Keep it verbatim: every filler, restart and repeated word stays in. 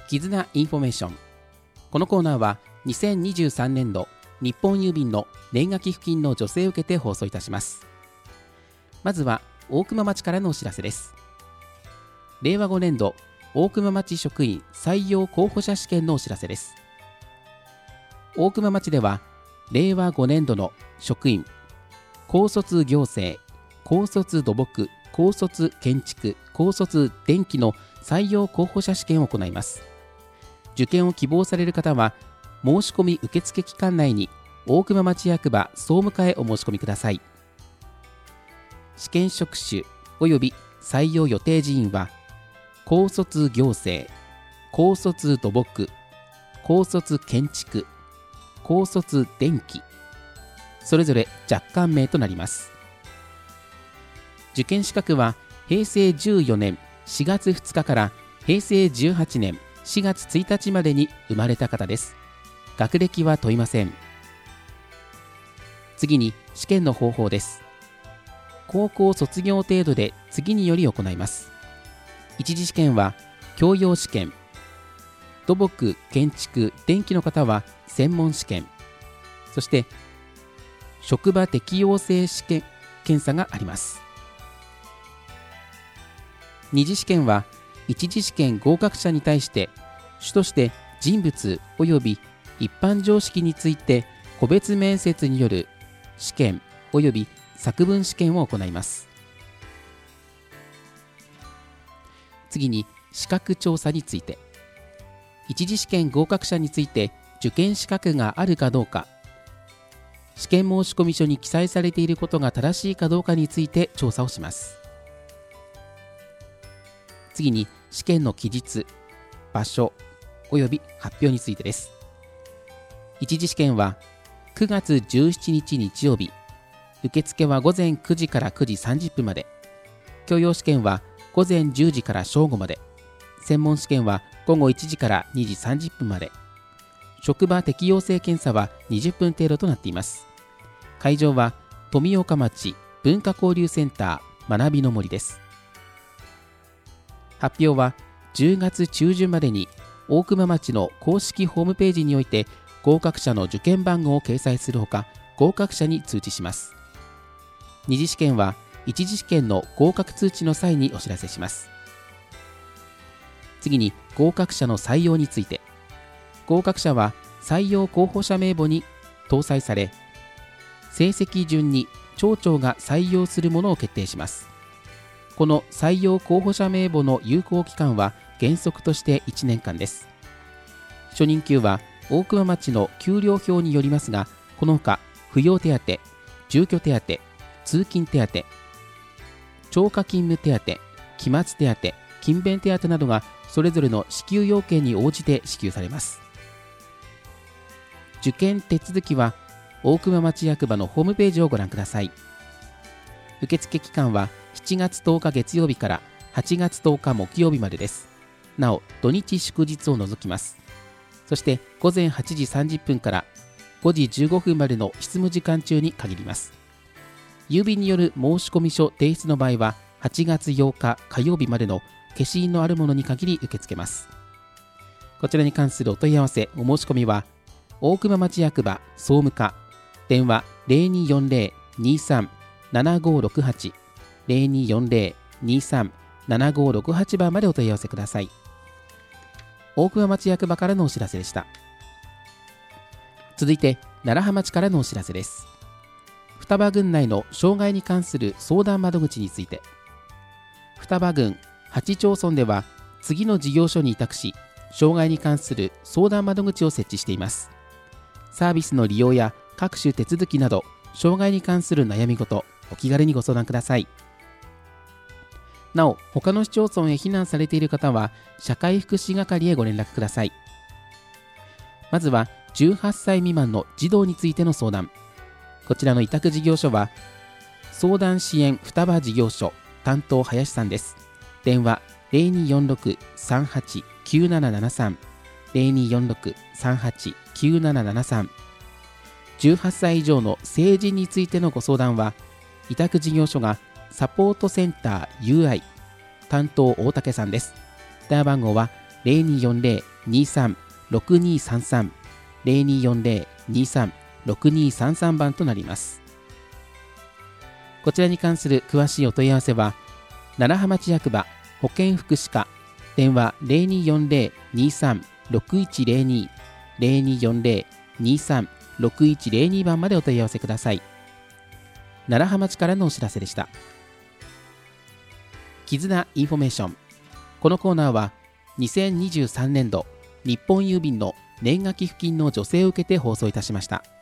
絆インフォメーション。このコーナーはにせんにじゅうさんねん度日本郵便の年賀寄付金の助成を受けて放送いたします。まずは大熊町からのお知らせです。れいわごねん度大熊町職員採用候補者試験のお知らせです。大熊町ではれいわごねん度の職員、高卒行政、高卒土木、高卒建築、高卒電気の採用候補者試験を行います。受験を希望される方は申し込み受付期間内に大熊町役場総務課へお申し込みください。試験職種及び採用予定人員は高卒行政、高卒土木、高卒建築、高卒電気、それぞれ若干名となります。受験資格はへいせいじゅうよねんしがつふつかからへいせいじゅうはちねんしがつついたちまでに生まれた方です。学歴は問いません。次に試験の方法です。高校卒業程度で次により行います。一次試験は教養試験、土木、建築、電気の方は専門試験、そして職場適応性試験検査があります。二次試験は一次試験合格者に対して主として人物及び一般常識について個別面接による試験及び作文試験を行います。次に資格調査について、一次試験合格者について受験資格があるかどうか、試験申込書に記載されていることが正しいかどうかについて調査をします。次に試験の期日、場所および発表についてです。一次試験はくがつじゅうしちにち日曜日、受付はごぜんくじからくじさんじゅっぷんまで、教養試験はごぜんじゅうじから正午まで、専門試験はごごいちじからにじさんじゅっぷんまで、職場適応性検査はにじゅっぷん程度となっています。会場は富岡町文化交流センター学びの森です。発表はじゅうがつちゅうじゅんまでに大熊町の公式ホームページにおいて合格者の受験番号を掲載するほか、合格者に通知します。二次試験は一次試験の合格通知の際にお知らせします。次に合格者の採用について、合格者は採用候補者名簿に搭載され、成績順に町長が採用するものを決定します。この採用候補者名簿の有効期間は原則としていちねんかんです。初任給は大熊町の給料表によりますが、このほか扶養手当、住居手当、通勤手当、超過勤務手当、期末手当、勤勉手当などがそれぞれの支給要件に応じて支給されます。受験手続きは大熊町役場のホームページをご覧ください。受付期間はしちがつとおか月曜日からはちがつとおか木曜日までです。なお土日祝日を除きます。そしてごぜんはちじさんじゅっぷんからごじじゅうごふんまでの執務時間中に限ります。郵便による申込書提出の場合ははちがつようか火曜日までの消印のあるものに限り受け付けます。こちらに関するお問い合わせお申し込みは大熊町役場総務課、電話 ゼロによんゼロ にさん ななごろくはち ゼロによんゼロ にさん ななごろくはち 番までお問い合わせください。大熊町役場からのお知らせでした。続いて楢葉町からのお知らせです。双葉郡内の障害に関する相談窓口について、双葉郡はちちょうそんでは次の事業所に委託し、障害に関する相談窓口を設置しています。サービスの利用や各種手続きなど障害に関する悩み事、お気軽にご相談ください。なお他の市町村へ避難されている方は社会福祉係へご連絡ください。まずはじゅうはっさい未満の児童についての相談、こちらの委託事業所は相談支援双葉事業所担当林さんです。電話 ゼロによんろく さんはち きゅうななななさん ゼロによんろく さんはち きゅうななななさん。じゅうはっさい以上の成人についてのご相談は委託事業所がサポートセンター ユーアイ 担当大竹さんです。電話番号はゼロにーよんゼロ にーさん ろくにーさんさん ゼロにーよんゼロ にーさん ろくにーさんさん 番となります。こちらに関する詳しいお問い合わせは楢葉町役場保健福祉課電話 ゼロにーよんゼロ にーさん ろくいちゼロに ゼロにーよんゼロ にーさん ろくいちゼロに 番までお問い合わせください。楢葉町からのお知らせでした。絆インフォメーション。このコーナーはにせんにじゅうさんねんど日本郵便の年賀寄付金の助成を受けて放送いたしました。